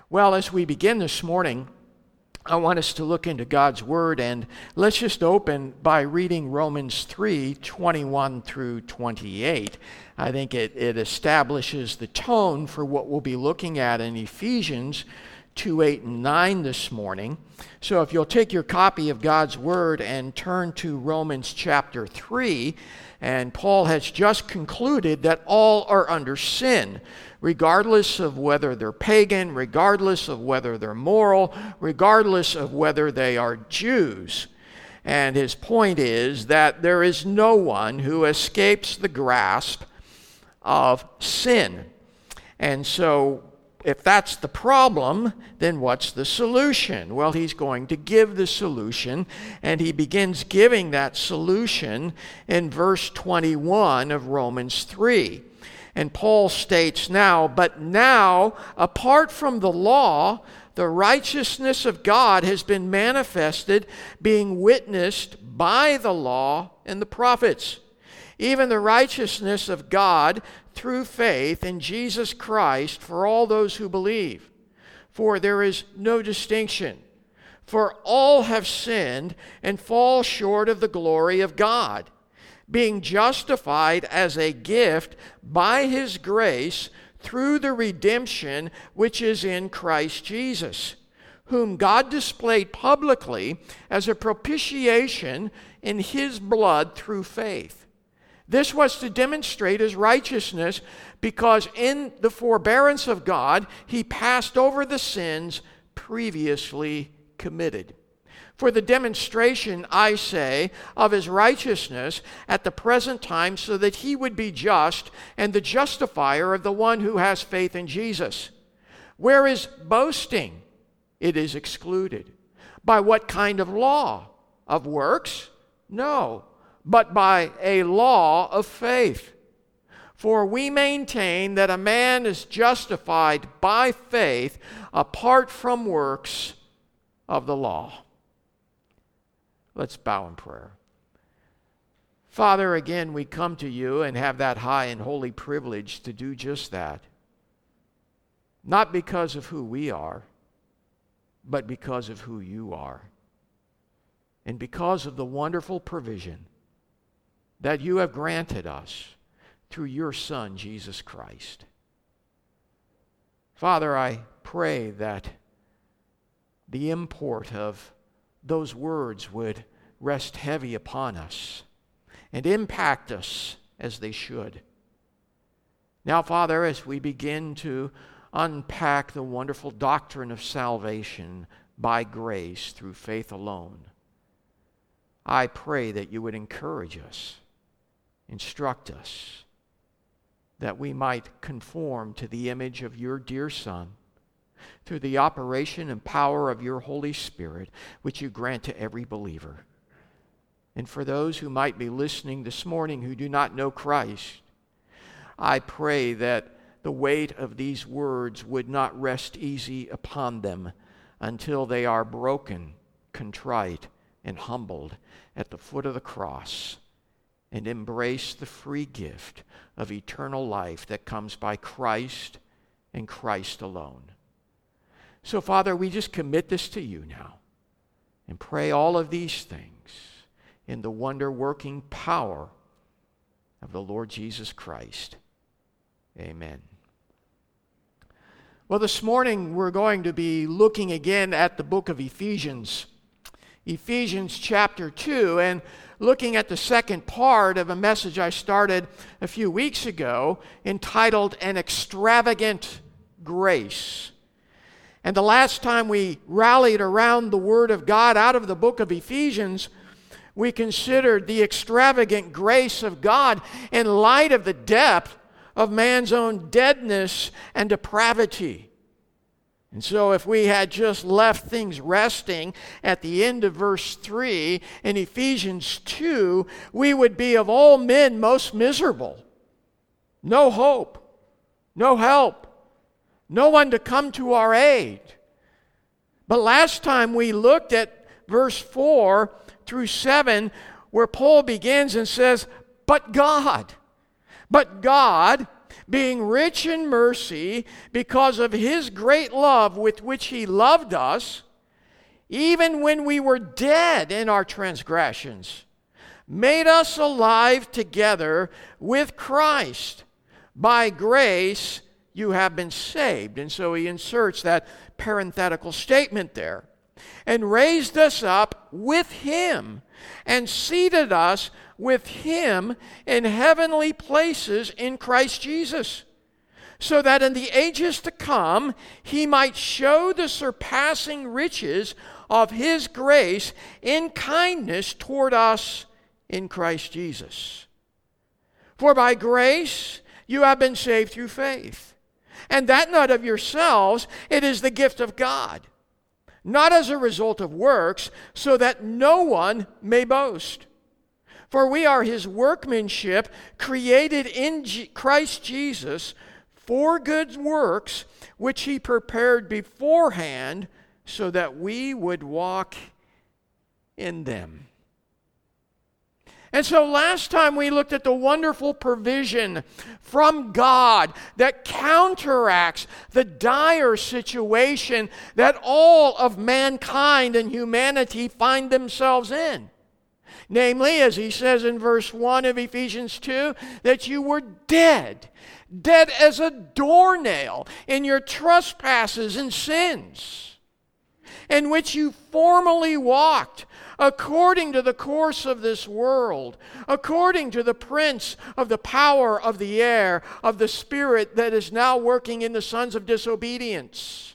Well, as we begin this morning, I want us to look into God's Word, and let's just open by reading Romans 3:21 through 28. I think it establishes the tone for what we'll be looking at in Ephesians 2:8 and 9 this morning. So if you'll take your copy of God's Word and turn to Romans chapter 3, and Paul has just concluded that all are under sin, regardless of whether they're pagan, regardless of whether they're moral, regardless of whether they are Jews. And his point is that there is no one who escapes the grasp of sin. And so if that's the problem, then what's the solution? Well, he's going to give the solution, and he begins giving that solution in verse 21 of Romans 3. And Paul states now, "But now, apart from the law, the righteousness of God has been manifested, being witnessed by the law and the prophets, even the righteousness of God through faith in Jesus Christ for all those who believe. For there is no distinction, for all have sinned and fall short of the glory of God, being justified as a gift by His grace through the redemption which is in Christ Jesus, whom God displayed publicly as a propitiation in His blood through faith. This was to demonstrate His righteousness, because in the forbearance of God, He passed over the sins previously committed. For the demonstration, I say, of His righteousness at the present time, so that He would be just and the justifier of the one who has faith in Jesus. Where is boasting? It is excluded. By what kind of law? Of works? No, but by a law of faith. For we maintain that a man is justified by faith apart from works of the law." Let's bow in prayer. Father, again, we come to You and have that high and holy privilege to do just that. Not because of who we are, but because of who You are. And because of the wonderful provision that You have granted us through Your Son, Jesus Christ. Father, I pray that the import of those words would rest heavy upon us and impact us as they should. Now, Father, as we begin to unpack the wonderful doctrine of salvation by grace through faith alone, I pray that You would encourage us, instruct us, that we might conform to the image of Your dear Son through the operation and power of Your Holy Spirit, which You grant to every believer. And for those who might be listening this morning who do not know Christ, I pray that the weight of these words would not rest easy upon them until they are broken, contrite, and humbled at the foot of the cross and embrace the free gift of eternal life that comes by Christ and Christ alone. So, Father, we just commit this to You now and pray all of these things in the wonder-working power of the Lord Jesus Christ. Amen. Well, this morning we're going to be looking again at the book of Ephesians. Ephesians chapter 2, and looking at the second part of a message I started a few weeks ago entitled An Extravagant Grace. And the last time we rallied around the Word of God out of the book of Ephesians, we considered the extravagant grace of God in light of the depth of man's own deadness and depravity. And so if we had just left things resting at the end of verse 3 in Ephesians 2, we would be of all men most miserable. No hope, no help, no one to come to our aid. But last time we looked at verse 4 through 7, where Paul begins and says, But God being rich in mercy because of his great love with which he loved us, even when we were dead in our transgressions, made us alive together with Christ. By grace you have been saved. And so he inserts that parenthetical statement there. And raised us up with him and seated us with him in heavenly places in Christ Jesus, so that in the ages to come he might show the surpassing riches of his grace in kindness toward us in Christ Jesus. For by grace you have been saved through faith, and that not of yourselves, it is the gift of God, not as a result of works, so that no one may boast. For we are his workmanship, created in Christ Jesus for good works, which he prepared beforehand so that we would walk in them. And so last time we looked at the wonderful provision from God that counteracts the dire situation that all of mankind and humanity find themselves in. Namely, as he says in verse 1 of Ephesians 2, that you were dead as a doornail in your trespasses and sins, in which you formerly walked, according to the course of this world, according to the prince of the power of the air, of the spirit that is now working in the sons of disobedience.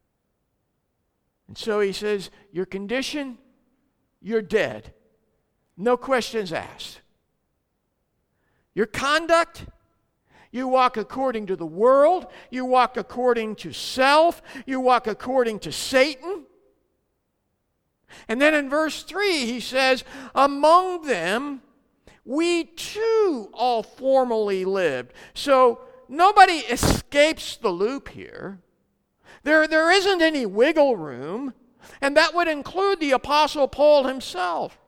And so he says, your condition, you're dead. No questions asked. Your conduct, you walk according to the world, you walk according to self, you walk according to Satan. And then in verse 3 he says, among them we too all formerly lived. So nobody escapes the loop here. There isn't any wiggle room, and that would include the Apostle Paul himself.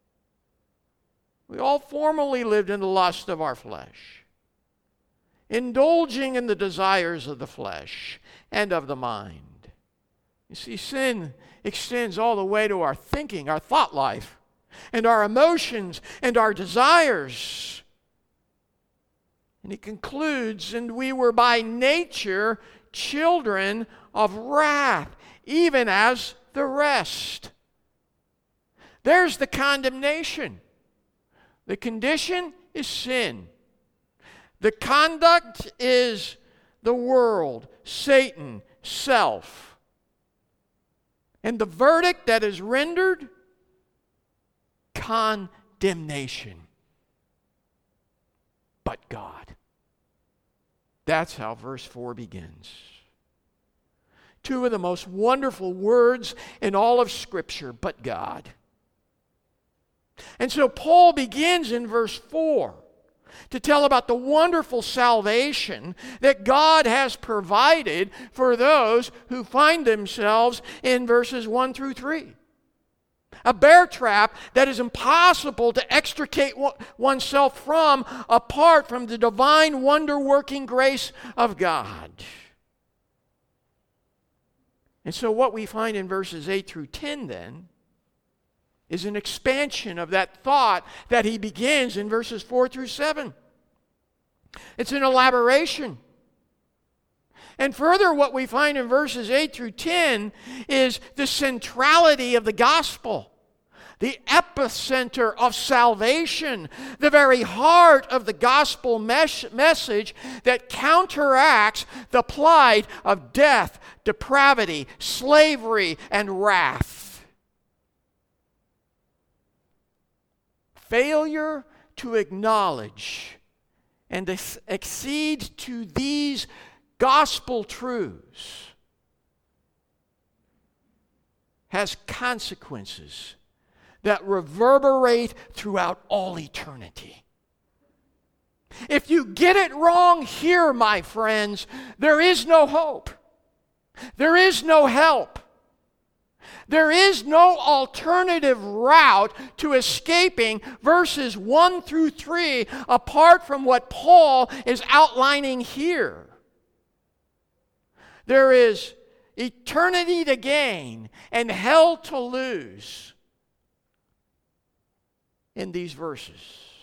We all formerly lived in the lust of our flesh, indulging in the desires of the flesh and of the mind. You see, sin extends all the way to our thinking, our thought life, and our emotions and our desires. And he concludes, and we were by nature children of wrath, even as the rest. There's the condemnation. The condition is sin. The conduct is the world, Satan, self. And the verdict that is rendered, condemnation. But God. That's how verse 4 begins. Two of the most wonderful words in all of Scripture, but God. And so Paul begins in verse 4 to tell about the wonderful salvation that God has provided for those who find themselves in verses 1 through 3. A bear trap that is impossible to extricate oneself from apart from the divine wonder-working grace of God. And so what we find in verses 8 through 10 then is an expansion of that thought that he begins in verses 4 through 7. It's an elaboration. And further, what we find in verses 8 through 10 is the centrality of the gospel, the epicenter of salvation, the very heart of the gospel message that counteracts the plight of death, depravity, slavery, and wrath. Failure to acknowledge and accede to these gospel truths has consequences that reverberate throughout all eternity. If you get it wrong here, my friends, there is no hope. There is no help. There is no alternative route to escaping verses 1 through 3 apart from what Paul is outlining here. There is eternity to gain and hell to lose in these verses.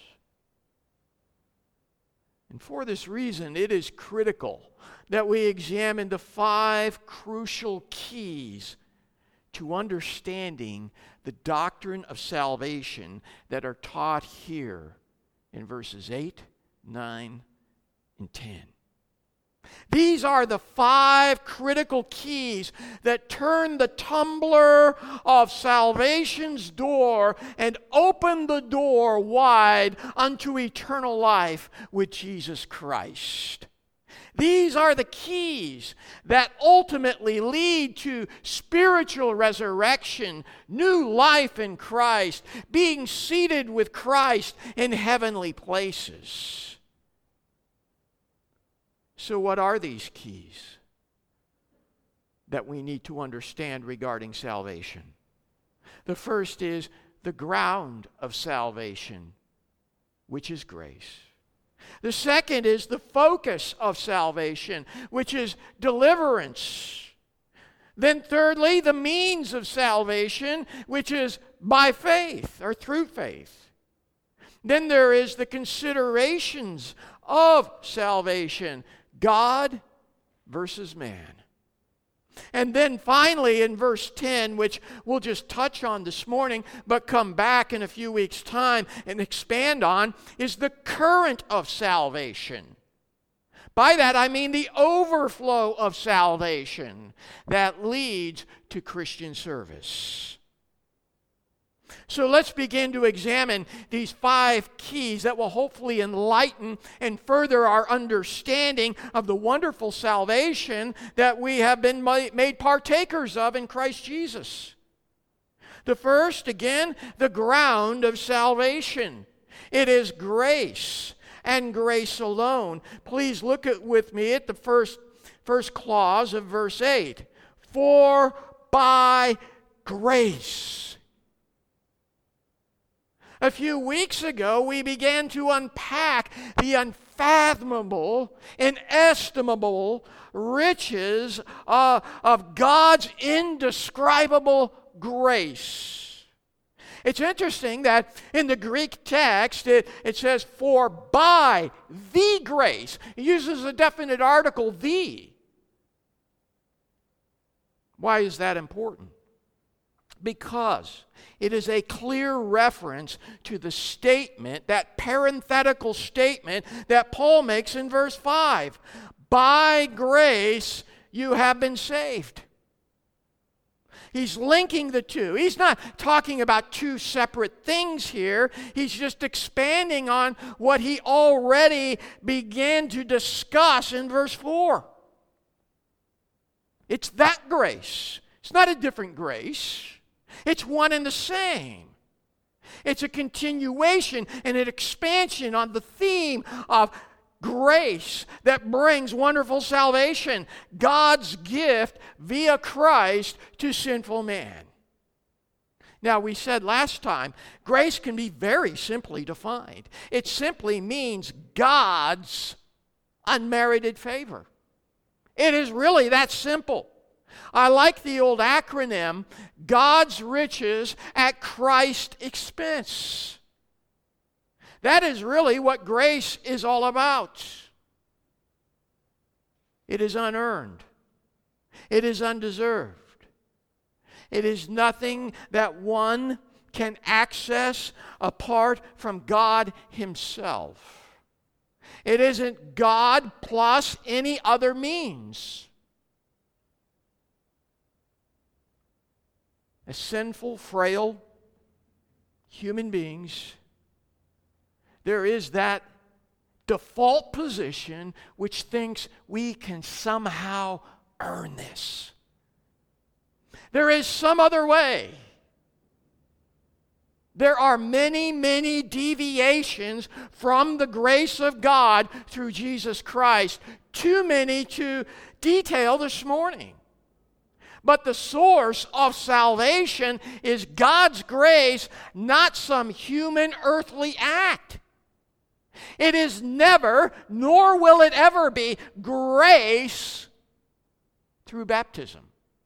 And for this reason, it is critical that we examine the 5 crucial keys to understanding the doctrine of salvation that are taught here in verses 8, 9, and 10. These are the 5 critical keys that turn the tumbler of salvation's door and open the door wide unto eternal life with Jesus Christ. These are the keys that ultimately lead to spiritual resurrection, new life in Christ, being seated with Christ in heavenly places. So what are these keys that we need to understand regarding salvation? The first is the ground of salvation, which is grace. The second is the focus of salvation, which is deliverance. Then thirdly, the means of salvation, which is by faith or through faith. Then there is the considerations of salvation, God versus man. And then finally in verse 10, which we'll just touch on this morning, but come back in a few weeks' time and expand on, is the current of salvation. By that I mean the overflow of salvation that leads to Christian service. So let's begin to examine these 5 keys that will hopefully enlighten and further our understanding of the wonderful salvation that we have been made partakers of in Christ Jesus. The first, again, the ground of salvation. It is grace and grace alone. Please look with me at the first clause of verse 8. For by grace. A few weeks ago, we began to unpack the unfathomable, inestimable riches of God's indescribable grace. It's interesting that in the Greek text, it says, for by the grace. It uses a definite article, the. Why is that important? Because it is a clear reference to the statement, that parenthetical statement that Paul makes in verse 5. By grace you have been saved. He's linking the two. He's not talking about two separate things here. He's just expanding on what he already began to discuss in verse 4. It's that grace. It's not a different grace. It's one and the same. It's a continuation and an expansion on the theme of grace that brings wonderful salvation. God's gift via Christ to sinful man. Now, we said last time, grace can be very simply defined. It simply means God's unmerited favor. It is really that simple. I like the old acronym, God's riches at Christ's expense. That is really what grace is all about. It is unearned. It is undeserved. It is nothing that one can access apart from God Himself. It isn't God plus any other means. As sinful, frail human beings, there is that default position which thinks we can somehow earn this. There is some other way. There are many, many deviations from the grace of God through Jesus Christ. Too many to detail this morning. But the source of salvation is God's grace, not some human earthly act. It is never, nor will it ever be, grace through baptism.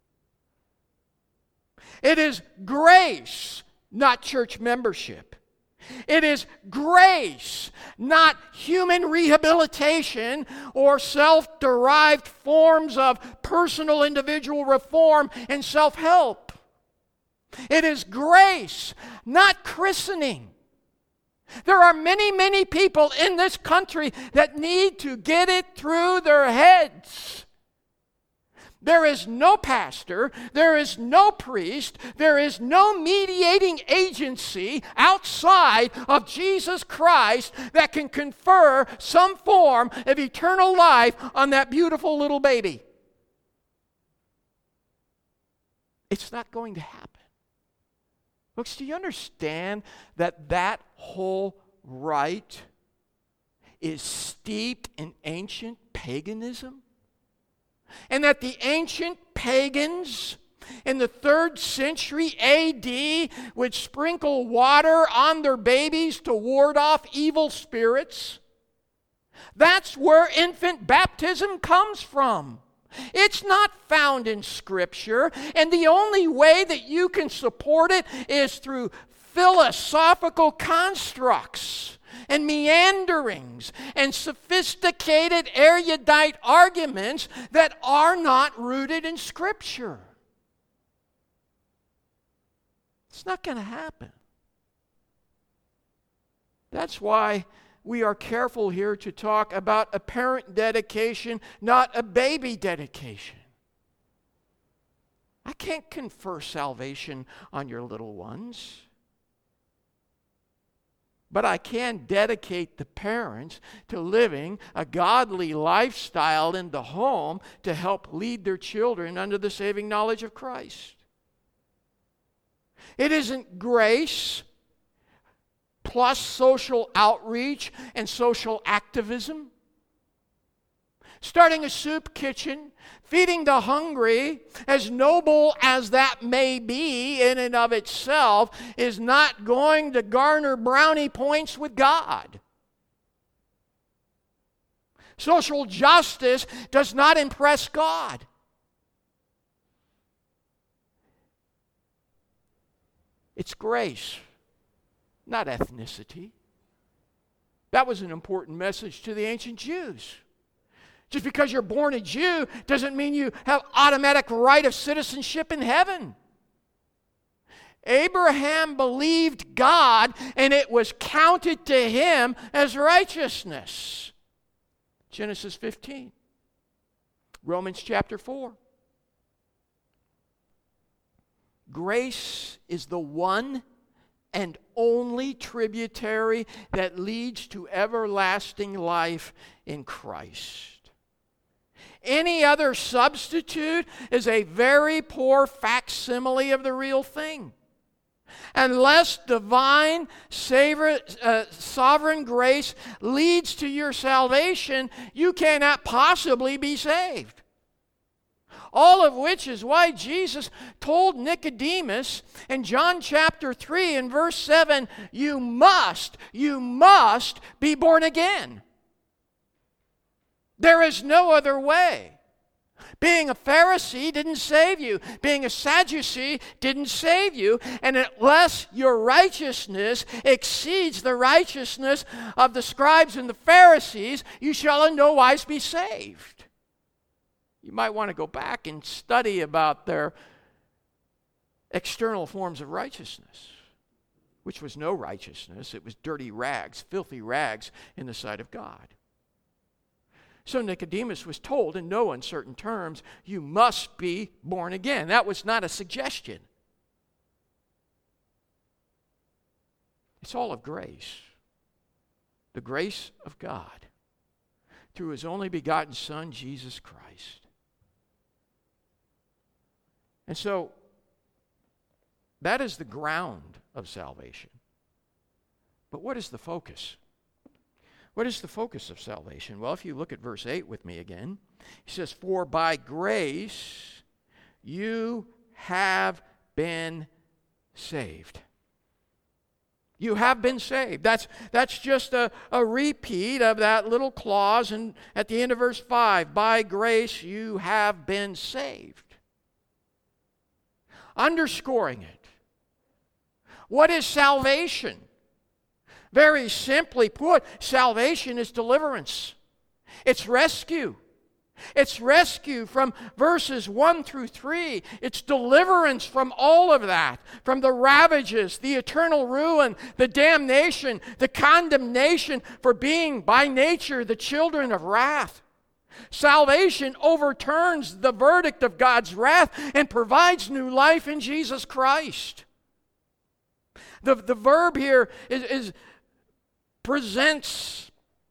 It is grace, not church membership. It is grace, not human rehabilitation or self-derived forms of personal individual reform and self-help. It is grace, not christening. There are many, many people in this country that need to get it through their heads. There is no pastor, there is no priest, there is no mediating agency outside of Jesus Christ that can confer some form of eternal life on that beautiful little baby. It's not going to happen. Folks, do you understand that that whole rite is steeped in ancient paganism? And that the ancient pagans in the 3rd century A.D. would sprinkle water on their babies to ward off evil spirits? That's where infant baptism comes from. It's not found in Scripture, and the only way that you can support it is through philosophical constructs and meanderings and sophisticated erudite arguments that are not rooted in Scripture. It's not going to happen. That's why we are careful here to talk about a parent dedication, not a baby dedication. I can't confer salvation on your little ones. But I can dedicate the parents to living a godly lifestyle in the home to help lead their children under the saving knowledge of Christ. It isn't grace plus social outreach and social activism. Starting a soup kitchen, feeding the hungry, as noble as that may be in and of itself, is not going to garner brownie points with God. Social justice does not impress God. It's grace, not ethnicity. That was an important message to the ancient Jews. Just because you're born a Jew doesn't mean you have automatic right of citizenship in heaven. Abraham believed God, and it was counted to him as righteousness. Genesis 15. Romans chapter 4. Grace is the one and only tributary that leads to everlasting life in Christ. Any other substitute is a very poor facsimile of the real thing. Unless divine sovereign grace leads to your salvation, you cannot possibly be saved. All of which is why Jesus told Nicodemus in John chapter 3 and verse 7, you must be born again. There is no other way. Being a Pharisee didn't save you. Being a Sadducee didn't save you. And unless your righteousness exceeds the righteousness of the scribes and the Pharisees, you shall in no wise be saved. You might want to go back and study about their external forms of righteousness, which was no righteousness. It was dirty rags, filthy rags in the sight of God. So Nicodemus was told in no uncertain terms, you must be born again. That was not a suggestion. It's all of grace. The grace of God through His only begotten Son, Jesus Christ. And so, that is the ground of salvation. But what is the focus? What is the focus of salvation? Well, if you look at verse 8 with me again, he says, for by grace you have been saved. You have been saved. That's just a repeat of that little clause at the end of verse 5. By grace you have been saved. Underscoring it. What is salvation? Very simply put, salvation is deliverance. It's rescue. It's rescue from verses 1 through 3. It's deliverance from all of that, from the ravages, the eternal ruin, the damnation, the condemnation for being by nature the children of wrath. Salvation overturns the verdict of God's wrath and provides new life in Jesus Christ. The verb here presents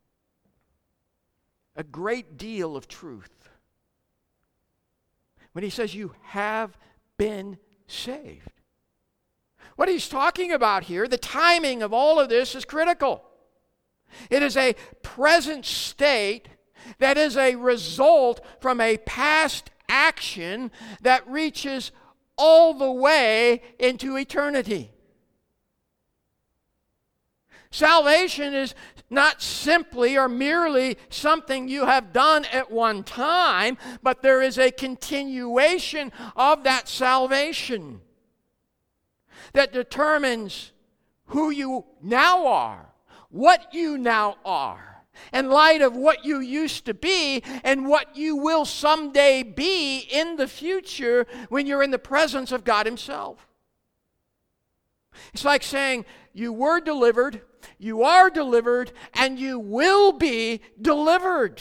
a great deal of truth. When he says you have been saved. What he's talking about here, the timing of all of this is critical. It is a present state that is a result from a past action that reaches all the way into eternity. Salvation is not simply or merely something you have done at one time, but there is a continuation of that salvation that determines who you now are, what you now are, in light of what you used to be and what you will someday be in the future when you're in the presence of God Himself. It's like saying you were delivered, you are delivered, and you will be delivered.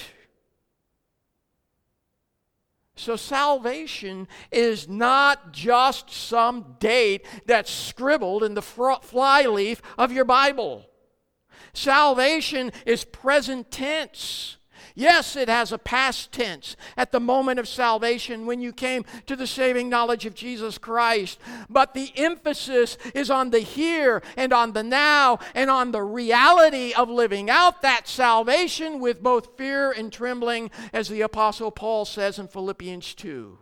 So salvation is not just some date that's scribbled in the flyleaf of your Bible. Salvation is present tense. Yes, it has a past tense at the moment of salvation when you came to the saving knowledge of Jesus Christ. But the emphasis is on the here and on the now and on the reality of living out that salvation with both fear and trembling, as the Apostle Paul says in Philippians 2.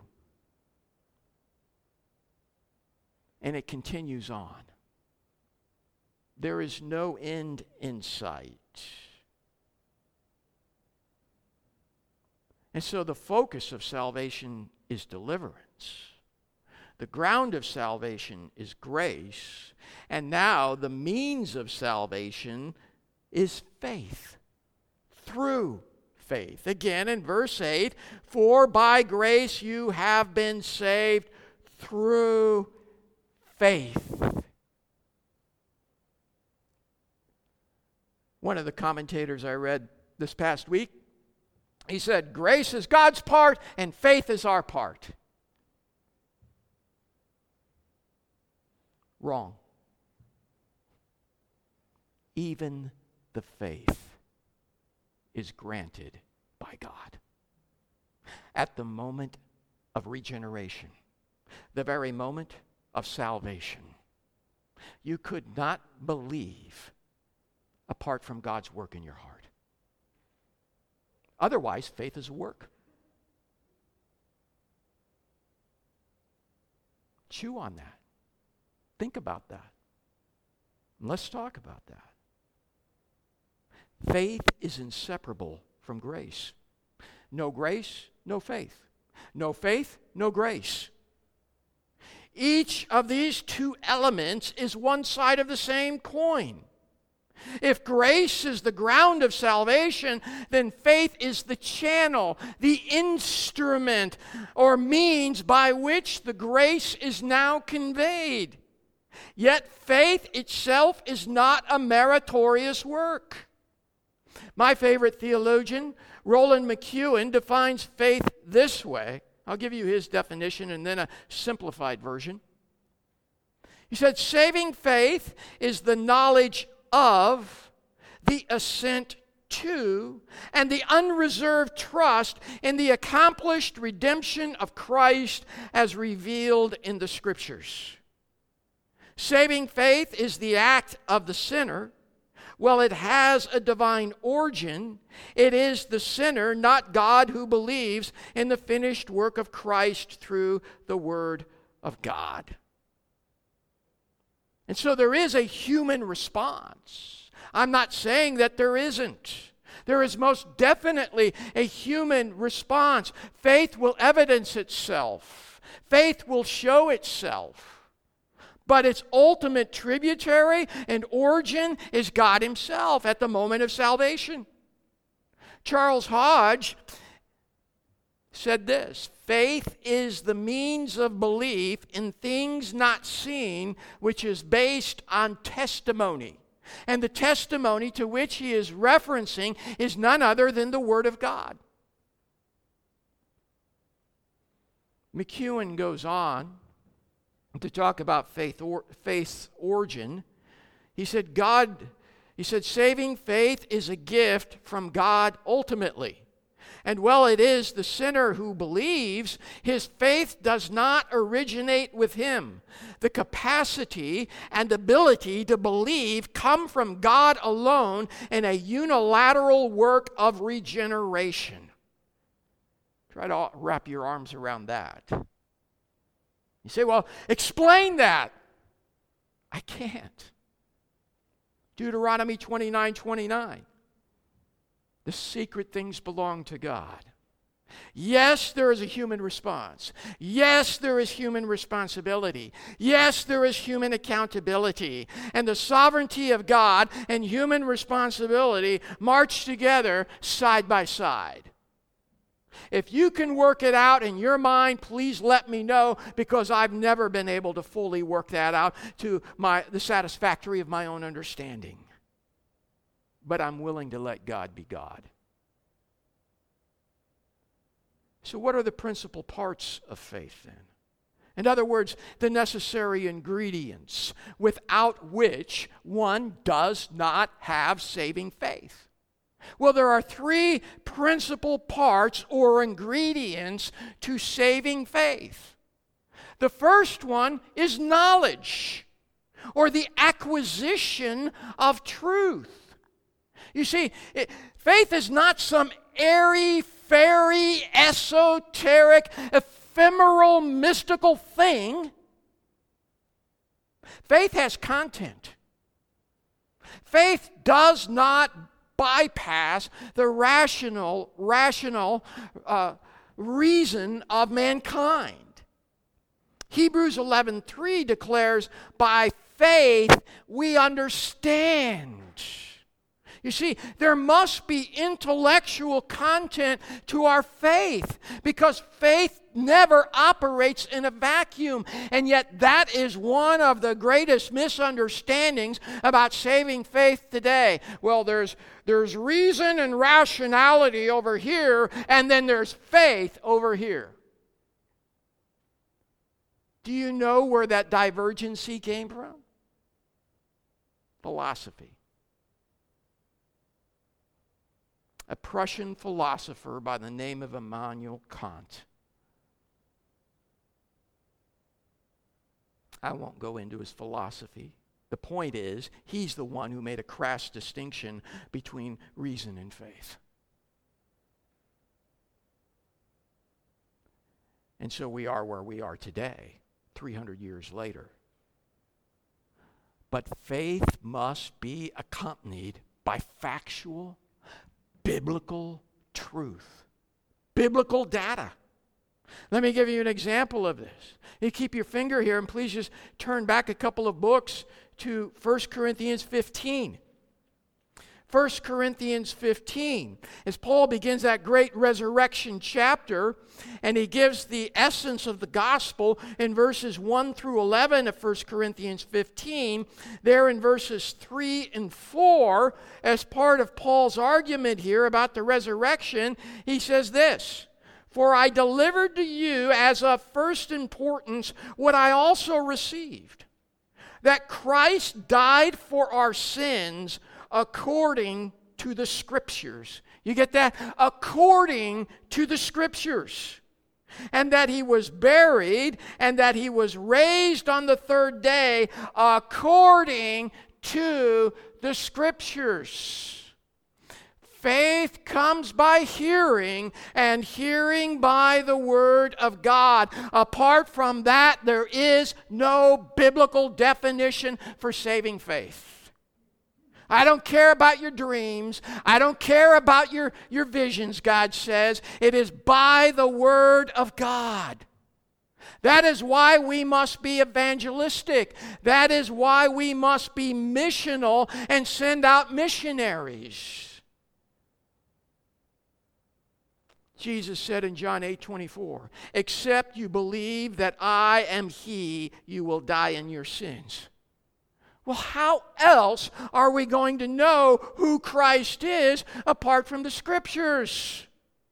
And it continues on. There is no end in sight. And so the focus of salvation is deliverance. The ground of salvation is grace. And now the means of salvation is faith. Through faith. Again in verse 8, for by grace you have been saved through faith. One of the commentators I read this past week, he said, grace is God's part and faith is our part. Wrong. Even the faith is granted by God. At the moment of regeneration, the very moment of salvation, you could not believe apart from God's work in your heart. Otherwise, faith is a work. Chew on that. Think about that. And let's talk about that. Faith is inseparable from grace. No grace, no faith. No faith, no grace. Each of these two elements is one side of the same coin. If grace is the ground of salvation, then faith is the channel, the instrument or means by which the grace is now conveyed. Yet faith itself is not a meritorious work. My favorite theologian, Roland McEwen, defines faith this way. I'll give you his definition and then a simplified version. He said, saving faith is the knowledge of, the assent to, and the unreserved trust in the accomplished redemption of Christ as revealed in the Scriptures. Saving faith is the act of the sinner Well, it has a divine origin. It is the sinner, not God, who believes in the finished work of Christ through the Word of God. And so there is a human response. I'm not saying that there isn't. There is most definitely a human response. Faith will evidence itself. Faith will show itself. But its ultimate tributary and origin is God Himself at the moment of salvation. Charles Hodge said this: faith is the means of belief in things not seen, which is based on testimony. And the testimony to which he is referencing is none other than the Word of God. McEwen goes on to talk about faith's origin. He said, saving faith is a gift from God ultimately. And while it is the sinner who believes, his faith does not originate with him. The capacity and ability to believe come from God alone in a unilateral work of regeneration. Try to wrap your arms around that. You say, well, explain that. I can't. Deuteronomy 29:29. The secret things belong to God. Yes, there is a human response. Yes, there is human responsibility. Yes, there is human accountability. And the sovereignty of God and human responsibility march together side by side. If you can work it out in your mind, please let me know, because I've never been able to fully work that out to the satisfactory of my own understanding. But I'm willing to let God be God. So what are the principal parts of faith then? In other words, the necessary ingredients without which one does not have saving faith. Well, there are three principal parts or ingredients to saving faith. The first one is knowledge, or the acquisition of truth. You see, faith is not some airy-fairy, esoteric, ephemeral, mystical thing. Faith has content. Faith does not bypass the rational reason of mankind. Hebrews 11:3 declares, by faith we understand. You see, there must be intellectual content to our faith, because faith never operates in a vacuum. And yet that is one of the greatest misunderstandings about saving faith today. Well, there's reason and rationality over here, and then there's faith over here. Do you know where that divergency came from? Philosophy. A Prussian philosopher by the name of Immanuel Kant. I won't go into his philosophy. The point is, he's the one who made a crass distinction between reason and faith. And so we are where we are today, 300 years later. But faith must be accompanied by factual, biblical truth, biblical data. Let me give you an example of this. You keep your finger here, and please just turn back a couple of books to 1 Corinthians 15. 1 Corinthians 15, as Paul begins that great resurrection chapter, and he gives the essence of the gospel in verses 1 through 11 of 1 Corinthians 15. There in verses 3 and 4, as part of Paul's argument here about the resurrection, he says this: for I delivered to you as of first importance what I also received, that Christ died for our sins according to the Scriptures. You get that? According to the Scriptures. And that he was buried, and that he was raised on the third day according to the Scriptures. Faith comes by hearing, and hearing by the Word of God. Apart from that, there is no biblical definition for saving faith. I don't care about your dreams. I don't care about your visions, God says. It is by the Word of God. That is why we must be evangelistic. That is why we must be missional and send out missionaries. Jesus said in John 8:24, "Except you believe that I am He, you will die in your sins." Well, how else are we going to know who Christ is apart from the Scriptures?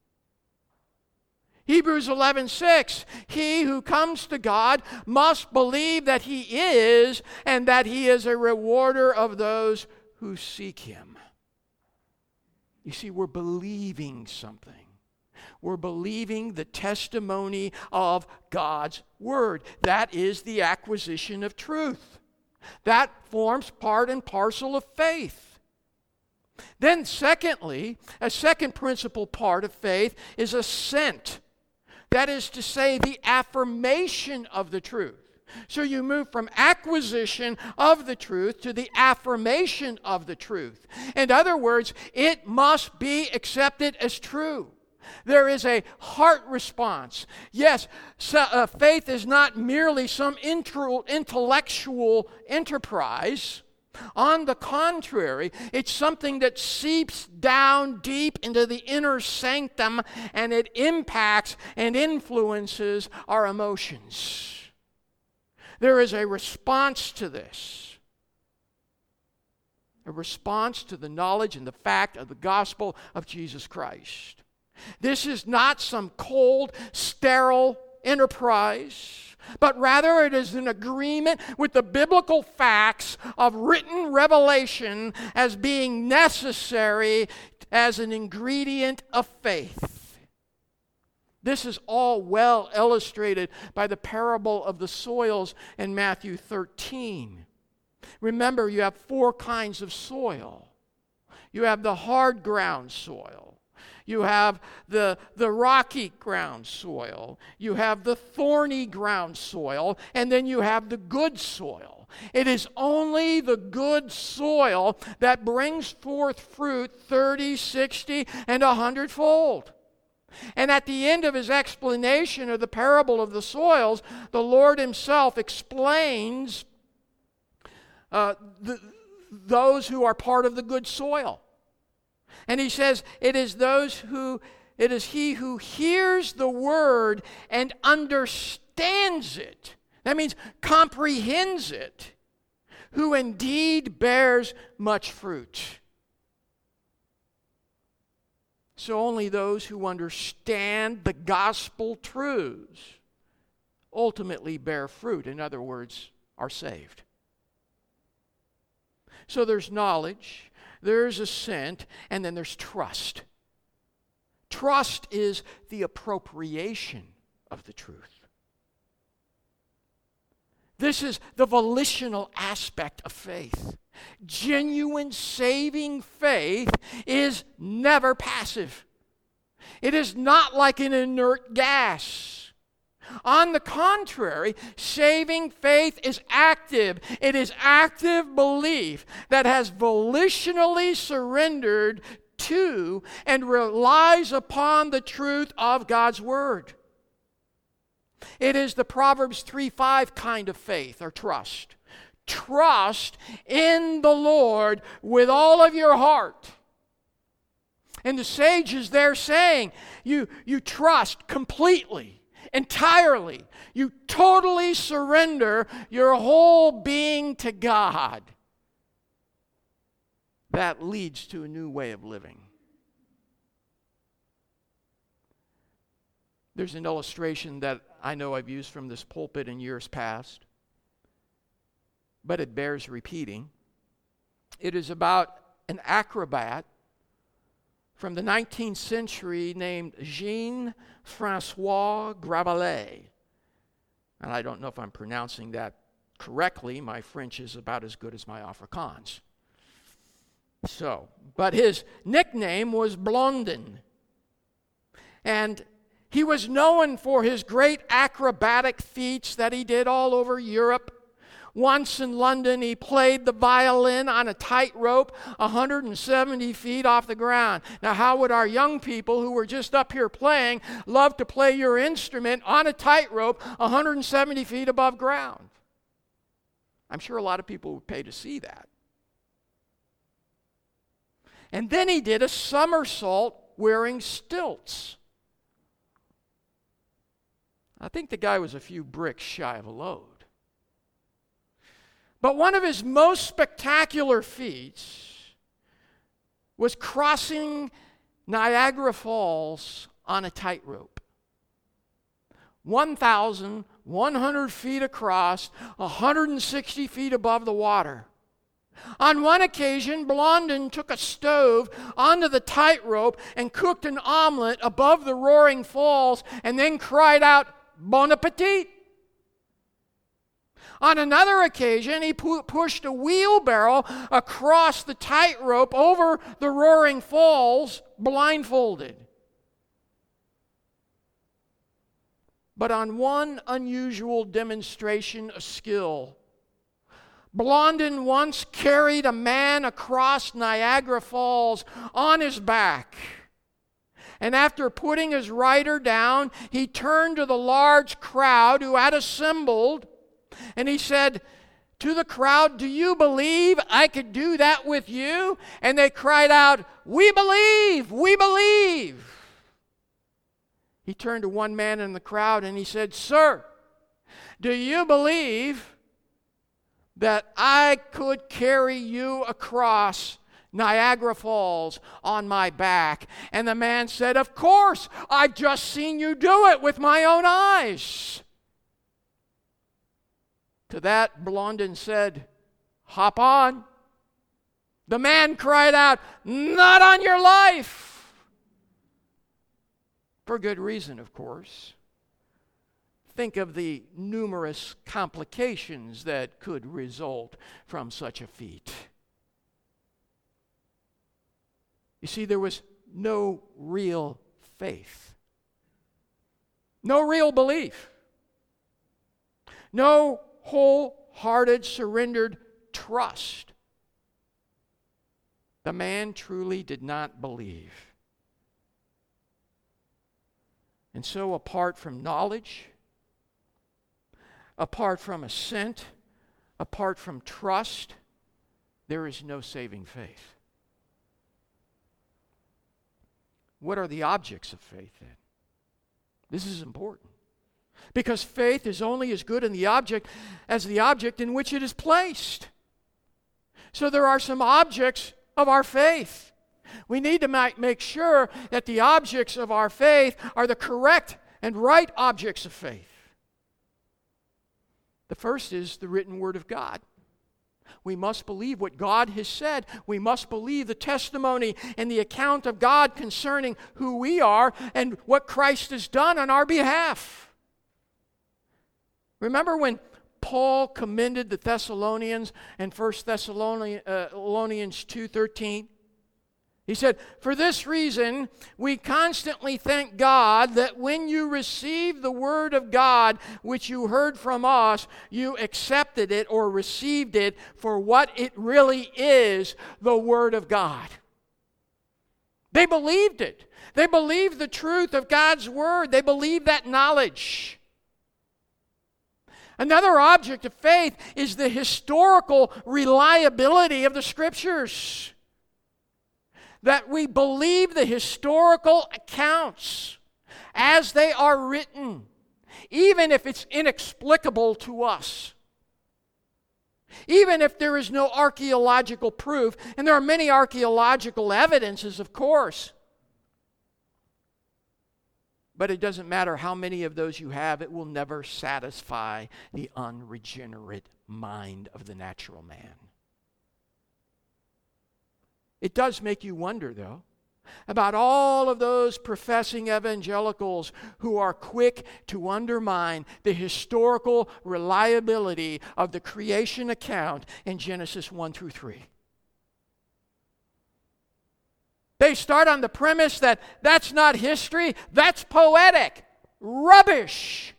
Hebrews 11:6, "He who comes to God must believe that He is, and that He is a rewarder of those who seek Him." You see, we're believing something. We're believing the testimony of God's Word. That is the acquisition of truth. That forms part and parcel of faith. Then secondly, a second principal part of faith is assent. That is to say, the affirmation of the truth. So you move from acquisition of the truth to the affirmation of the truth. In other words, it must be accepted as true. There is a heart response. Yes, faith is not merely some intellectual enterprise. On the contrary, it's something that seeps down deep into the inner sanctum, and it impacts and influences our emotions. There is a response to this. A response to the knowledge and the fact of the gospel of Jesus Christ. This is not some cold, sterile enterprise, but rather it is an agreement with the biblical facts of written revelation as being necessary as an ingredient of faith. This is all well illustrated by the parable of the soils in Matthew 13. Remember, you have 4 kinds of soil. You have the hard ground soil. You have the rocky ground soil. You have the thorny ground soil. And then you have the good soil. It is only the good soil that brings forth fruit 30, 60, and 100-fold. And at the end of his explanation of the parable of the soils, the Lord himself explains those who are part of the good soil. And he says, it is he who hears the word and understands it. That means comprehends it, who indeed bears much fruit. So only those who understand the gospel truths ultimately bear fruit. In other words, are saved. So there's knowledge. There's assent, and then there's trust. Trust is the appropriation of the truth. This is the volitional aspect of faith. Genuine saving faith is never passive. It is not like an inert gas. On the contrary, saving faith is active. It is active belief that has volitionally surrendered to and relies upon the truth of God's Word. It is the Proverbs 3:5 kind of faith or trust. Trust in the Lord with all of your heart. And the sages there saying, you trust completely. Entirely. You totally surrender your whole being to God. That leads to a new way of living. There's an illustration that I know I've used from this pulpit in years past, but it bears repeating. It is about an acrobat from the 19th century named Jean-Francois Gravelet. And I don't know if I'm pronouncing that correctly. My French is about as good as my Afrikaans. But his nickname was Blondin. And he was known for his great acrobatic feats that he did all over Europe. Once in London, he played the violin on a tightrope 170 feet off the ground. Now, how would our young people who were just up here playing love to play your instrument on a tightrope 170 feet above ground? I'm sure a lot of people would pay to see that. And then he did a somersault wearing stilts. I think the guy was a few bricks shy of a load. But one of his most spectacular feats was crossing Niagara Falls on a tightrope. 1,100 feet across, 160 feet above the water. On one occasion, Blondin took a stove onto the tightrope and cooked an omelet above the roaring falls and then cried out, "Bon appetit!" On another occasion, he pushed a wheelbarrow across the tightrope over the roaring falls, blindfolded. But on one unusual demonstration of skill, Blondin once carried a man across Niagara Falls on his back. And after putting his rider down, he turned to the large crowd who had assembled, and he said to the crowd, "Do you believe I could do that with you?" And they cried out, "We believe! We believe!" He turned to one man in the crowd and he said, "Sir, do you believe that I could carry you across Niagara Falls on my back?" And the man said, "Of course, I've just seen you do it with my own eyes." To that, Blondin said, "Hop on." The man cried out, "Not on your life!" For good reason, of course. Think of the numerous complications that could result from such a feat. You see, there was no real faith, no real belief, no wholehearted, surrendered trust. The man truly did not believe. And so, apart from knowledge, apart from assent, apart from trust, there is no saving faith. What are the objects of faith then? This is important. Because faith is only as good in the object as the object in which it is placed. So there are some objects of our faith. We need to make sure that the objects of our faith are the correct and right objects of faith. The first is the written Word of God. We must believe what God has said. We must believe the testimony and the account of God concerning who we are and what Christ has done on our behalf. Remember when Paul commended the Thessalonians in 1 Thessalonians 2:13? He said, "For this reason, we constantly thank God that when you received the word of God, which you heard from us, you accepted it or received it for what it really is, the word of God." They believed it. They believed the truth of God's word. They believed that knowledge. Another object of faith is the historical reliability of the Scriptures. That we believe the historical accounts as they are written, even if it's inexplicable to us. Even if there is no archaeological proof, and there are many archaeological evidences, of course. But it doesn't matter how many of those you have, it will never satisfy the unregenerate mind of the natural man. It does make you wonder, though, about all of those professing evangelicals who are quick to undermine the historical reliability of the creation account in Genesis 1 through 3. They start on the premise that that's not history, that's poetic. Rubbish.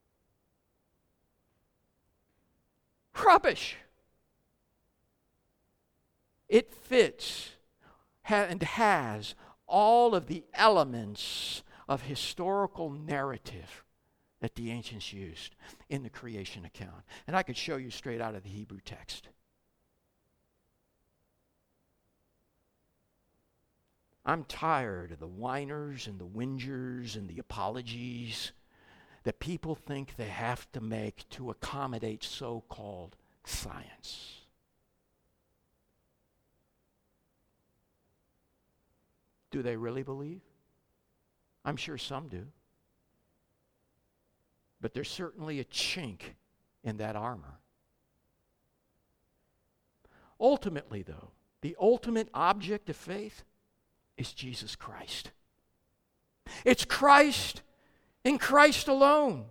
Rubbish. It fits and has all of the elements of historical narrative that the ancients used in the creation account. And I could show you straight out of the Hebrew text. I'm tired of the whiners and the whingers and the apologies that people think they have to make to accommodate so-called science. Do they really believe? I'm sure some do. But there's certainly a chink in that armor. Ultimately, though, the ultimate object of faith is Jesus Christ. It's Christ and Christ alone.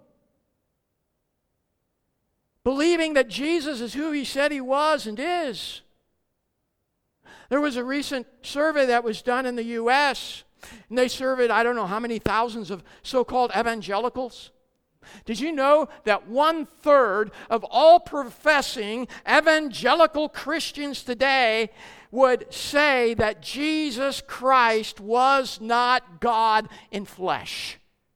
Believing that Jesus is who he said he was and is. There was a recent survey that was done in the U.S., and they surveyed, I don't know how many thousands of so-called evangelicals. Did you know that 1/3 of all professing evangelical Christians today would say that Jesus Christ was not God in flesh?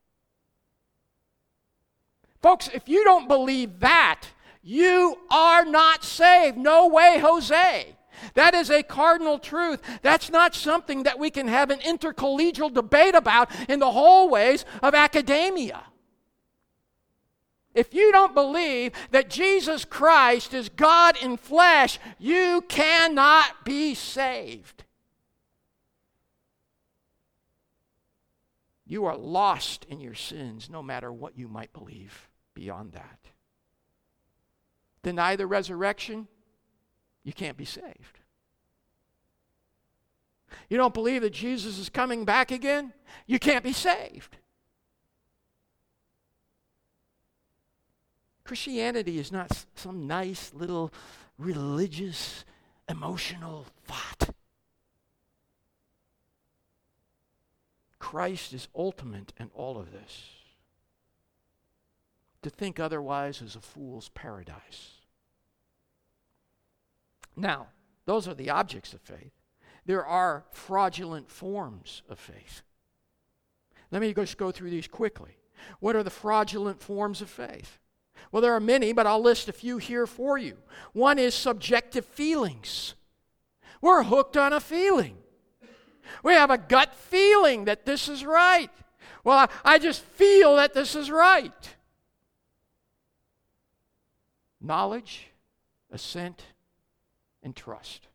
Folks, if you don't believe that, you are not saved. No way, Jose. That is a cardinal truth. That's not something that we can have an intercollegial debate about in the hallways of academia. If you don't believe that Jesus Christ is God in flesh, you cannot be saved. You are lost in your sins, no matter what you might believe beyond that. Deny the resurrection, you can't be saved. You don't believe that Jesus is coming back again, you can't be saved. Christianity is not some nice little religious, emotional thought. Christ is ultimate in all of this. To think otherwise is a fool's paradise. Now, those are the objects of faith. There are fraudulent forms of faith. Let me just go through these quickly. What are the fraudulent forms of faith? Well, there are many, but I'll list a few here for you. One is subjective feelings. We're hooked on a feeling. We have a gut feeling that this is right. Well, I just feel that this is right. Knowledge, assent, and trust.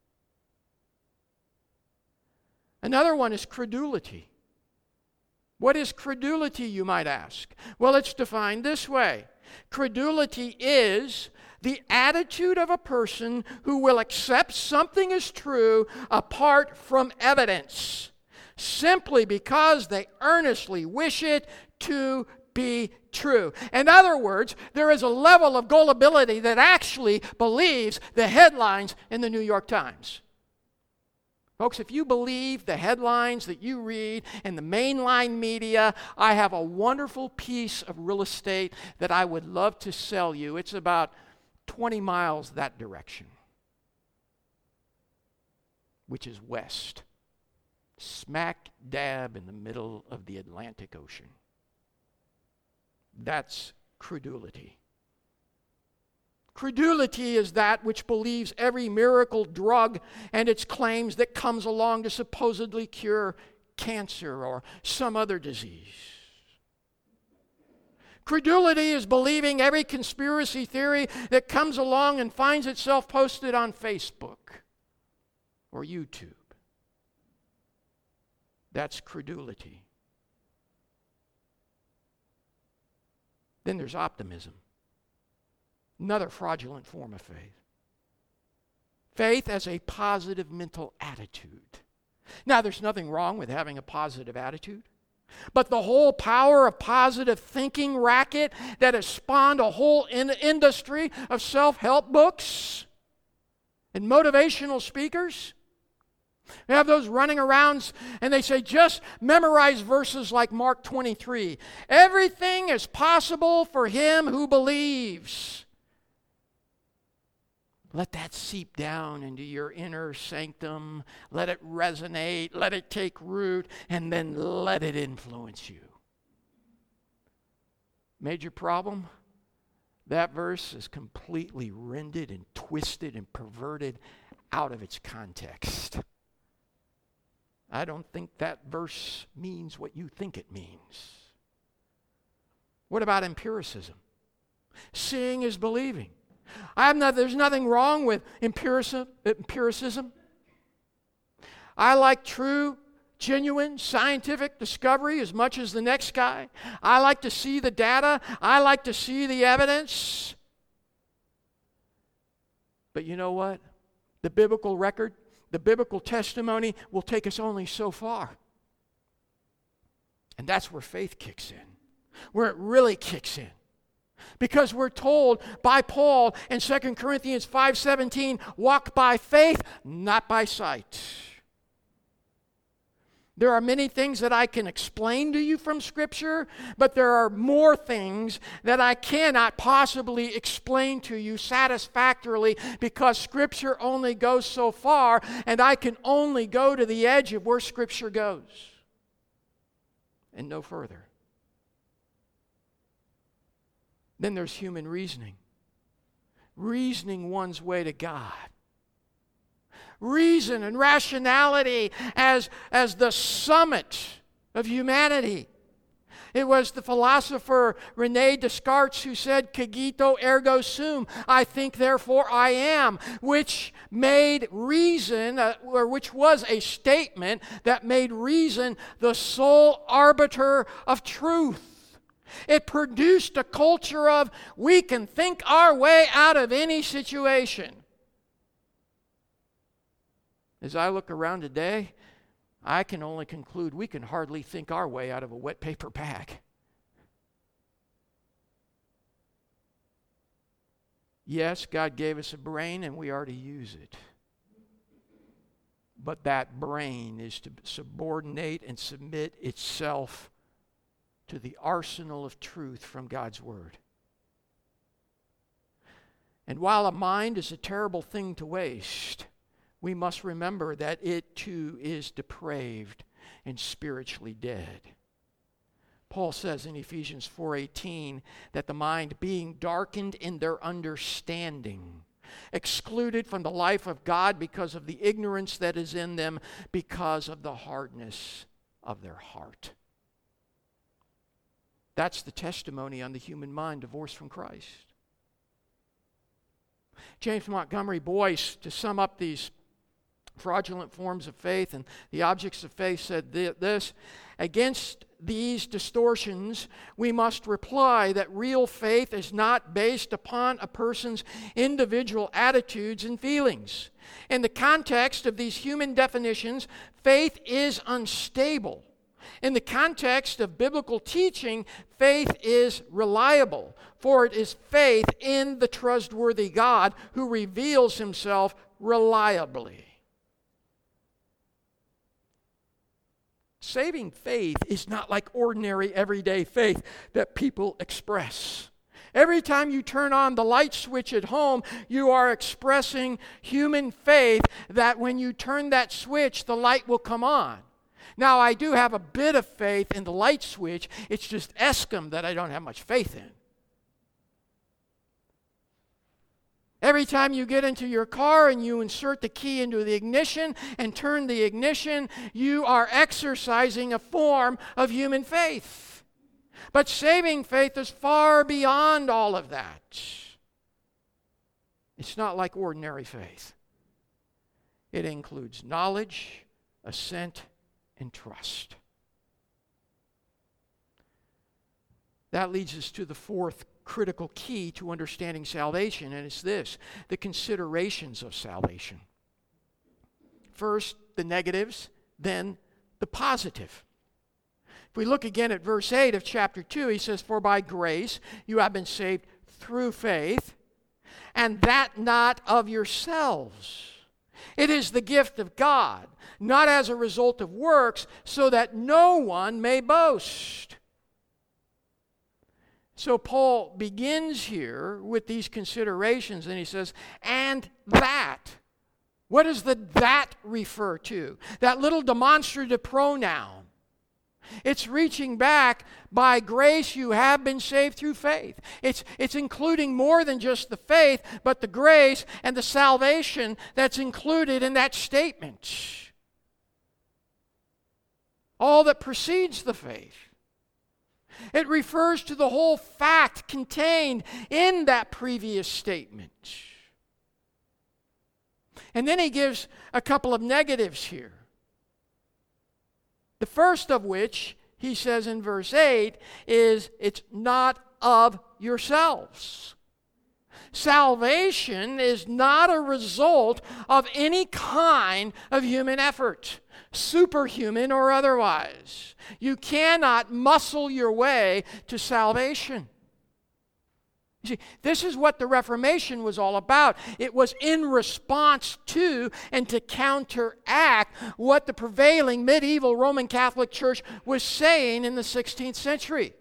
Another one is credulity. What is credulity, you might ask? Well, it's defined this way. Credulity is the attitude of a person who will accept something as true apart from evidence, simply because they earnestly wish it to be true. In other words, there is a level of gullibility that actually believes the headlines in the New York Times. Folks, if you believe the headlines that you read in the mainline media, I have a wonderful piece of real estate that I would love to sell you. It's about 20 miles that direction, which is west, smack dab in the middle of the Atlantic Ocean. That's credulity. Credulity is that which believes every miracle drug and its claims that comes along to supposedly cure cancer or some other disease. Credulity is believing every conspiracy theory that comes along and finds itself posted on Facebook or YouTube. That's credulity. Then there's optimism. Another fraudulent form of faith. Faith as a positive mental attitude. Now, there's nothing wrong with having a positive attitude, but the whole power of positive thinking racket that has spawned a whole industry of self-help books and motivational speakers, We have those running around and they say, just memorize verses like Mark 23. Everything is possible for him who believes. Let that seep down into your inner sanctum. Let it resonate. Let it take root. And then let it influence you. Major problem? That verse is completely rended and twisted and perverted out of its context. I don't think that verse means what you think it means. What about empiricism? Seeing is believing. There's nothing wrong with empiricism. I like true, genuine, scientific discovery as much as the next guy. I like to see the data. I like to see the evidence. But you know what? The biblical record, the biblical testimony will take us only so far. And that's where faith kicks in, where it really kicks in. Because we're told by Paul in 2 Corinthians 5:17, walk by faith, not by sight. There are many things that I can explain to you from Scripture, but there are more things that I cannot possibly explain to you satisfactorily because Scripture only goes so far, and I can only go to the edge of where Scripture goes and no further. Then there's human reasoning. Reasoning one's way to God. Reason and rationality as the summit of humanity. It was the philosopher René Descartes who said, cogito ergo sum, I think therefore I am, which made reason, or which was a statement that made reason the sole arbiter of truth. It produced a culture of we can think our way out of any situation. As I look around today, I can only conclude we can hardly think our way out of a wet paper bag. Yes, God gave us a brain and we are to use it. But that brain is to subordinate and submit itself to the arsenal of truth from God's Word. And while a mind is a terrible thing to waste, we must remember that it too is depraved and spiritually dead. Paul says in Ephesians 4:18 that the mind being darkened in their understanding, excluded from the life of God because of the ignorance that is in them, because of the hardness of their heart. That's the testimony on the human mind divorced from Christ. James Montgomery Boyce, to sum up these fraudulent forms of faith and the objects of faith, said this: against these distortions, we must reply that real faith is not based upon a person's individual attitudes and feelings. In the context of these human definitions, faith is unstable. In the context of biblical teaching, faith is reliable, for it is faith in the trustworthy God who reveals himself reliably. Saving faith is not like ordinary everyday faith that people express. Every time you turn on the light switch at home, you are expressing human faith that when you turn that switch, the light will come on. Now, I do have a bit of faith in the light switch. It's just Eskom that I don't have much faith in. Every time you get into your car and you insert the key into the ignition and turn the ignition, you are exercising a form of human faith. But saving faith is far beyond all of that. It's not like ordinary faith. It includes knowledge, assent, and trust. That leads us to the fourth critical key to understanding salvation, and it's this: the considerations of salvation. First, the negatives, then the positive. If we look again at verse 8 of chapter 2, he says, "For by grace you have been saved through faith, and that not of yourselves. It is the gift of God, not as a result of works, so that no one may boast. So Paul begins here with these considerations, and he says, and that. What does the that refer to? That little demonstrative pronoun. It's reaching back, by grace you have been saved through faith. It's including more than just the faith, but the grace and the salvation that's included in that statement. All that precedes the faith. It refers to the whole fact contained in that previous statement. And then he gives a couple of negatives here. The first of which, he says in verse 8, is it's not of yourselves. Salvation is not a result of any kind of human effort, superhuman or otherwise. You cannot muscle your way to salvation. You see, this is what the Reformation was all about. It was in response to and to counteract what the prevailing medieval Roman Catholic Church was saying in the 16th century,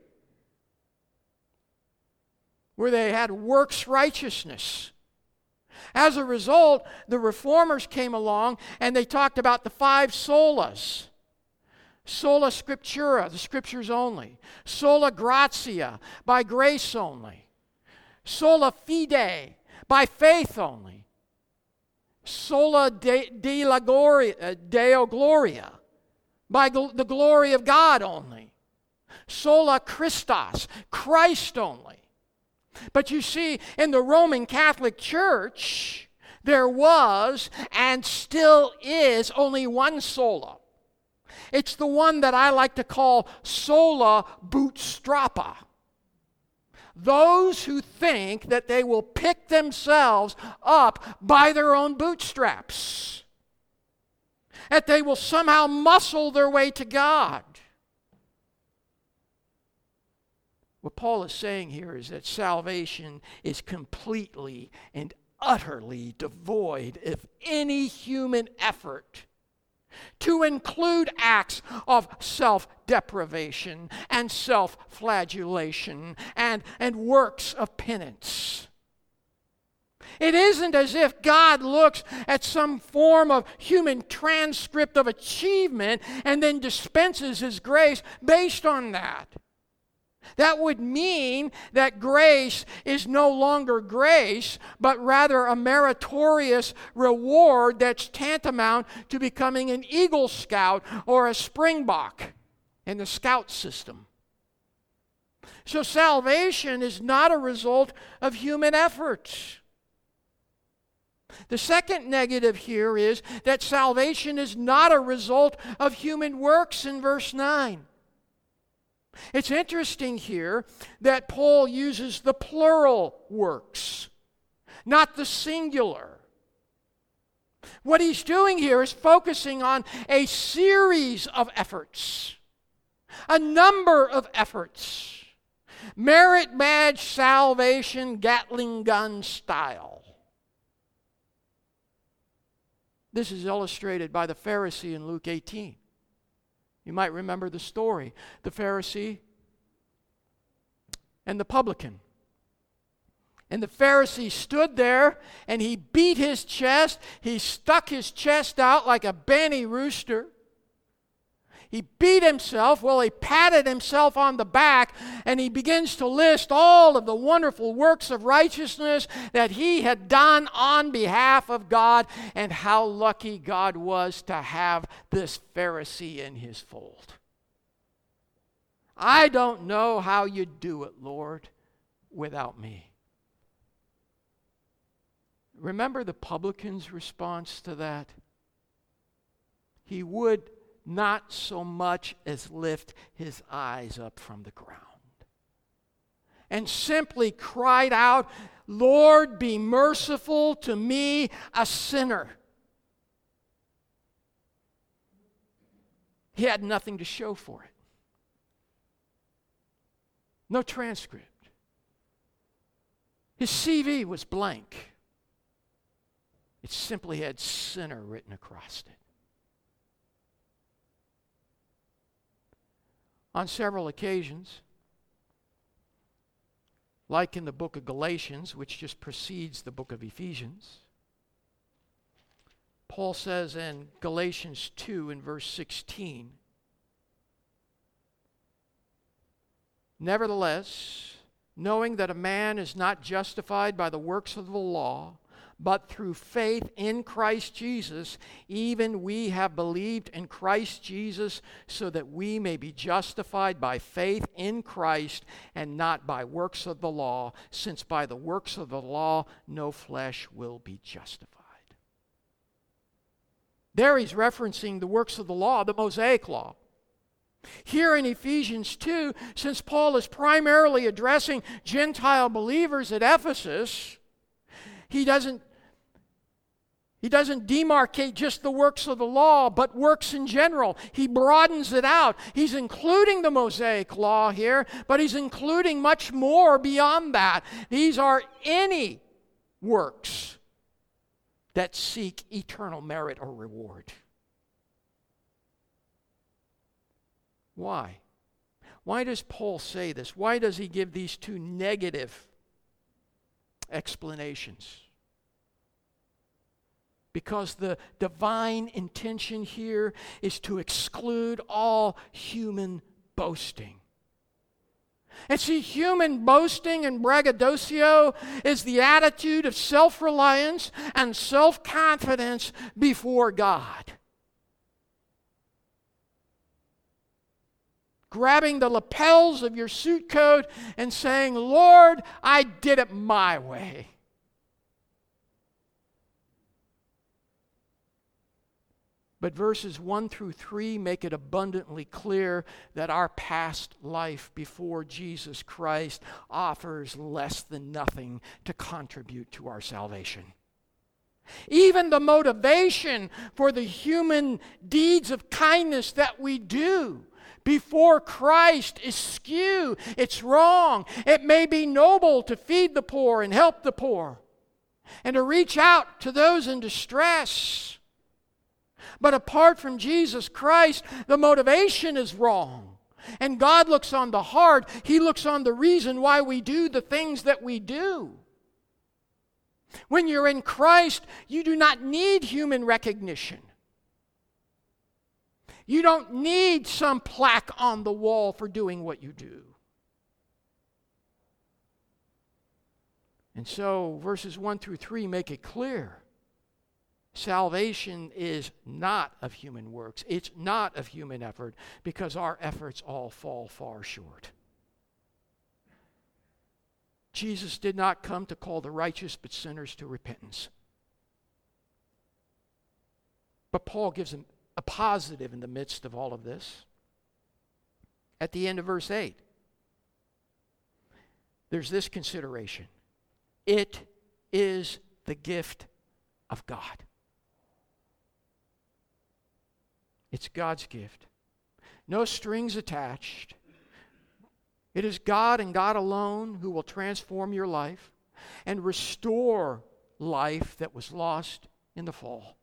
where they had works righteousness. As a result, the Reformers came along and they talked about the 5 solas. Sola Scriptura, the Scriptures only. Sola Gratia, by grace only. Sola fide, by faith only. Sola Deo Gloria, by the glory of God only. Sola Christus, Christ only. But you see, in the Roman Catholic Church, there was and still is only one sola. It's the one that I like to call sola bootstrappa. Those who think that they will pick themselves up by their own bootstraps, that they will somehow muscle their way to God. What Paul is saying here is that salvation is completely and utterly devoid of any human effort, to include acts of self-deprivation and self-flagellation and works of penance. It isn't as if God looks at some form of human transcript of achievement and then dispenses His grace based on that. That would mean that grace is no longer grace, but rather a meritorious reward that's tantamount to becoming an Eagle Scout or a Springbok in the Scout system. So salvation is not a result of human efforts. The second negative here is that salvation is not a result of human works in verse 9. It's interesting here that Paul uses the plural works, not the singular. What he's doing here is focusing on a series of efforts, a number of efforts, merit badge salvation, Gatling gun style. This is illustrated by the Pharisee in Luke 18. You might remember the story. The Pharisee and the publican. And the Pharisee stood there and he beat his chest. He stuck his chest out like a banny rooster. He beat himself. Well, he patted himself on the back and he begins to list all of the wonderful works of righteousness that he had done on behalf of God and how lucky God was to have this Pharisee in His fold. I don't know how you do it, Lord, without me. Remember the publican's response to that? He would not so much as lift his eyes up from the ground, and simply cried out, Lord, be merciful to me, a sinner. He had nothing to show for it. No transcript. His CV was blank. It simply had sinner written across it. On several occasions, like in the book of Galatians, which just precedes the book of Ephesians, Paul says in Galatians 2 and verse 16, "Nevertheless, knowing that a man is not justified by the works of the law, but through faith in Christ Jesus, even we have believed in Christ Jesus so that we may be justified by faith in Christ and not by works of the law, since by the works of the law no flesh will be justified." There he's referencing the works of the law, the Mosaic law. Here in Ephesians 2, since Paul is primarily addressing Gentile believers at Ephesus, he doesn't demarcate just the works of the law, but works in general. He broadens it out. He's including the Mosaic law here, but he's including much more beyond that. These are any works that seek eternal merit or reward. Why? Why does Paul say this? Why does he give these two negative explanations? Because the divine intention here is to exclude all human boasting. And see, human boasting and braggadocio is the attitude of self-reliance and self-confidence before God. Grabbing the lapels of your suit coat and saying, "Lord, I did it my way." But verses 1 through 3 make it abundantly clear that our past life before Jesus Christ offers less than nothing to contribute to our salvation. Even the motivation for the human deeds of kindness that we do before Christ is skewed. It's wrong. It may be noble to feed the poor and help the poor and to reach out to those in distress. But apart from Jesus Christ, the motivation is wrong. And God looks on the heart. He looks on the reason why we do the things that we do. When you're in Christ, you do not need human recognition. You don't need some plaque on the wall for doing what you do. And so verses 1 through 3 make it clear. Salvation is not of human works. It's not of human effort, because our efforts all fall far short. Jesus did not come to call the righteous, but sinners to repentance. But Paul gives him a positive in the midst of all of this. At the end of verse 8, there's this consideration. It is the gift of God. It's God's gift. No strings attached. It is God and God alone who will transform your life and restore life that was lost in the fall.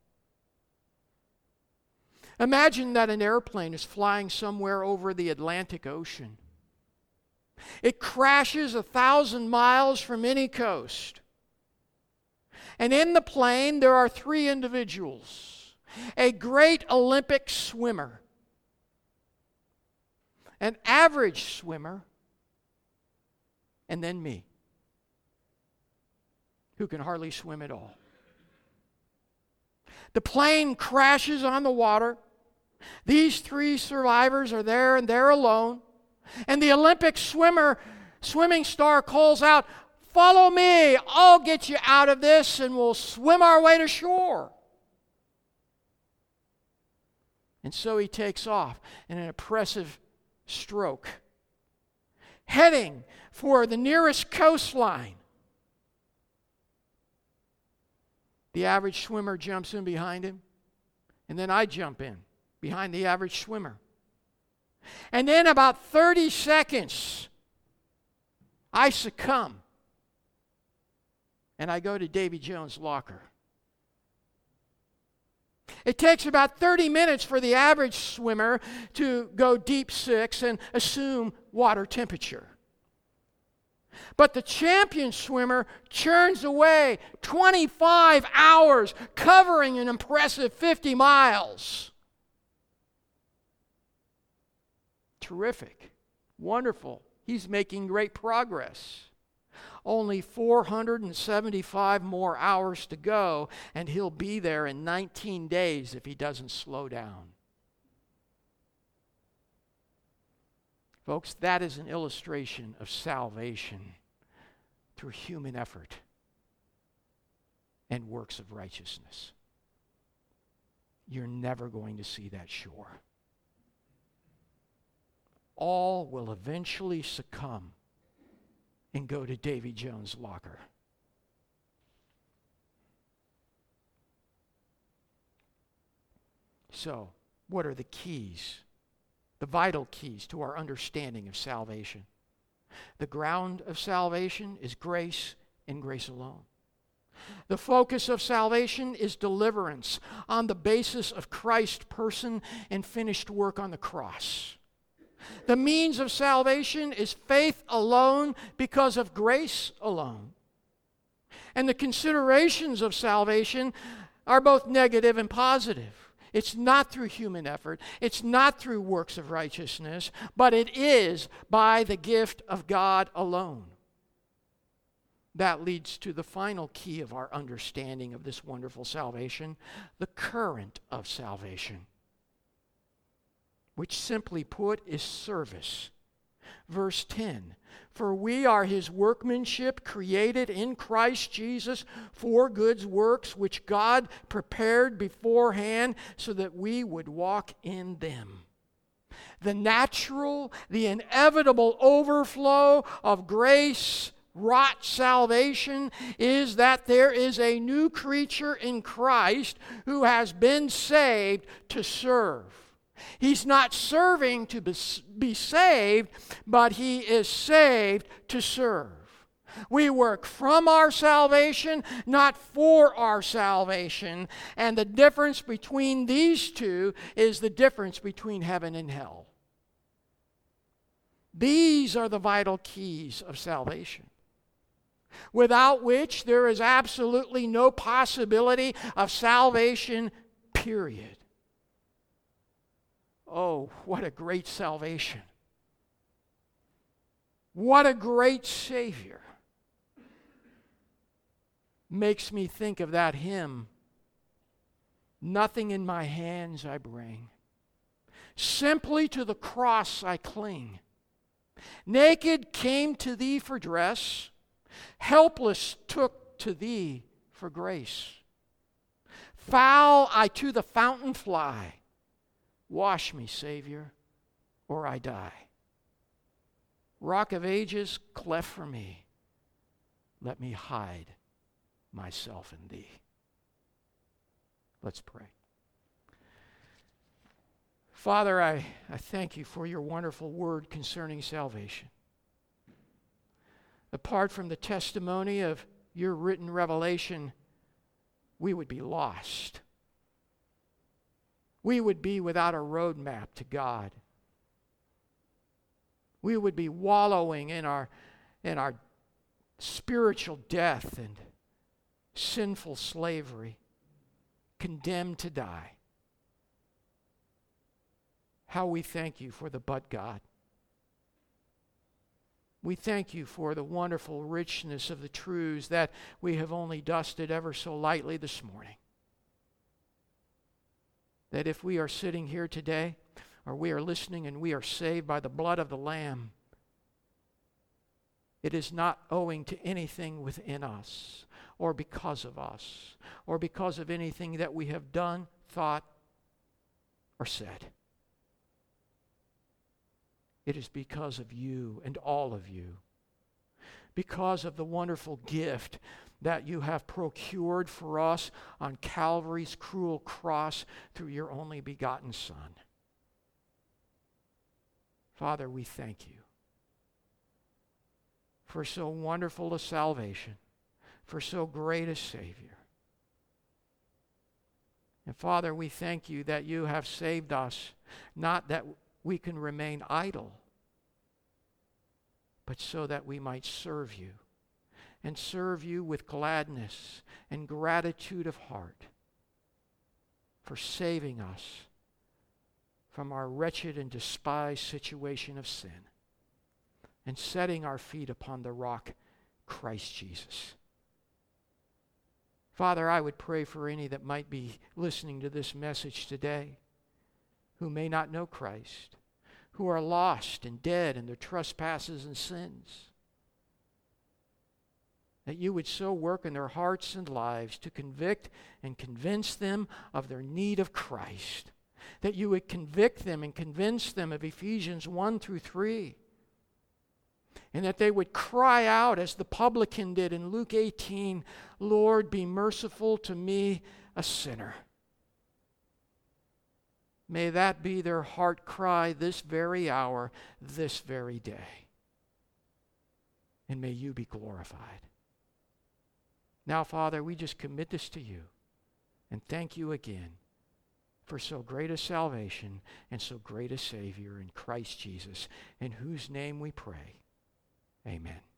Imagine that an airplane is flying somewhere over the Atlantic Ocean. It crashes 1,000 miles from any coast. And in the plane there are 3 individuals. A great Olympic swimmer, an average swimmer, and then me, who can hardly swim at all. The plane crashes on the water. These 3 survivors are there, and they're alone. And the Olympic swimming star calls out, "Follow me, I'll get you out of this, and we'll swim our way to shore." And so he takes off in an impressive stroke, heading for the nearest coastline. The average swimmer jumps in behind him, and then I jump in behind the average swimmer. And in about 30 seconds, I succumb, and I go to Davy Jones' locker. It takes about 30 minutes for the average swimmer to go deep 6 and assume water temperature. But the champion swimmer churns away 25 hours, covering an impressive 50 miles. Terrific. Wonderful. He's making great progress. Only 475 more hours to go, and he'll be there in 19 days if he doesn't slow down. Folks, that is an illustration of salvation through human effort and works of righteousness. You're never going to see that shore. All will eventually succumb and go to Davy Jones' locker. So, what are the keys, the vital keys to our understanding of salvation? The ground of salvation is grace and grace alone. The focus of salvation is deliverance on the basis of Christ's person and finished work on the cross. The means of salvation is faith alone because of grace alone. And the considerations of salvation are both negative and positive. It's not through human effort. It's not through works of righteousness, but it is by the gift of God alone. That leads to the final key of our understanding of this wonderful salvation, the current of salvation, which simply put is service. Verse 10, for we are his workmanship, created in Christ Jesus for good works, which God prepared beforehand so that we would walk in them. The natural, the inevitable overflow of grace wrought salvation is that there is a new creature in Christ who has been saved to serve. He's not serving to be saved, but he is saved to serve. We work from our salvation, not for our salvation. And the difference between these two is the difference between heaven and hell. These are the vital keys of salvation, without which there is absolutely no possibility of salvation, period. Oh, what a great salvation. What a great Savior. Makes me think of that hymn, nothing in my hands I bring, simply to the cross I cling. Naked came to thee for dress, helpless took to thee for grace. Foul I to the fountain fly, wash me, Savior, or I die. Rock of ages, cleft for me, let me hide myself in thee. Let's pray. Father, I thank you for your wonderful word concerning salvation. Apart from the testimony of your written revelation, we would be lost. We would be without a roadmap to God. We would be wallowing in our spiritual death and sinful slavery, condemned to die. How we thank you for the but God. We thank you for the wonderful richness of the truths that we have only dusted ever so lightly this morning. That if we are sitting here today, or we are listening and we are saved by the blood of the Lamb, it is not owing to anything within us, or because of us, or because of anything that we have done, thought, or said. It is because of you and all of you. Because of the wonderful gift that you have procured for us on Calvary's cruel cross through your only begotten Son. Father, we thank you for so wonderful a salvation, for so great a Savior. And Father, we thank you that you have saved us, not that we can remain idle, but so that we might serve you, and serve you with gladness and gratitude of heart for saving us from our wretched and despised situation of sin and setting our feet upon the rock, Christ Jesus. Father, I would pray for any that might be listening to this message today who may not know Christ, who are lost and dead in their trespasses and sins, that you would so work in their hearts and lives to convict and convince them of their need of Christ, that you would convict them and convince them of Ephesians 1 through 3, and that they would cry out as the publican did in Luke 18, Lord, be merciful to me, a sinner. May that be their heart cry this very hour, this very day. And may you be glorified. Now, Father, we just commit this to you and thank you again for so great a salvation and so great a Savior in Christ Jesus, in whose name we pray. Amen.